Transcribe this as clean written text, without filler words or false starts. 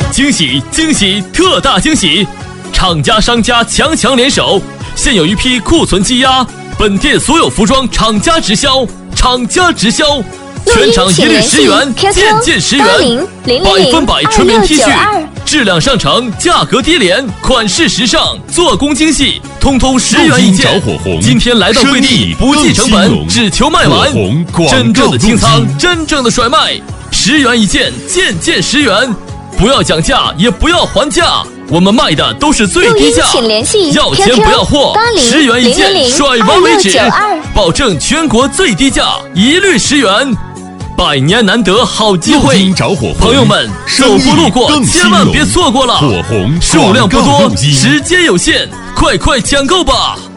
惊喜惊喜，特大惊喜！厂家商家强联手，现有一批库存积压，本店所有服装厂家直销，全场一律10元，件10元，100%纯棉 T 恤，质量上乘，价格低廉，款式时尚，做工精细，通通10元一件。今天来到贵地，不计成本，只求卖完。真正的清仓，真正的甩卖，10元一件，件10元，不要讲价，也不要还价。我们卖的都是最低价，要钱不要货，10元一件，甩完为止，保证全国最低价，一律10元。100年难得好机会，朋友们走过路过千万别错过了，数量不多，时间有限，快抢购吧！